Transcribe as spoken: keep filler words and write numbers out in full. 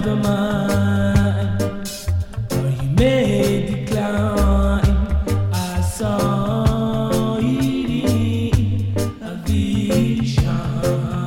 the mind, or you may decline. I saw it in a vision.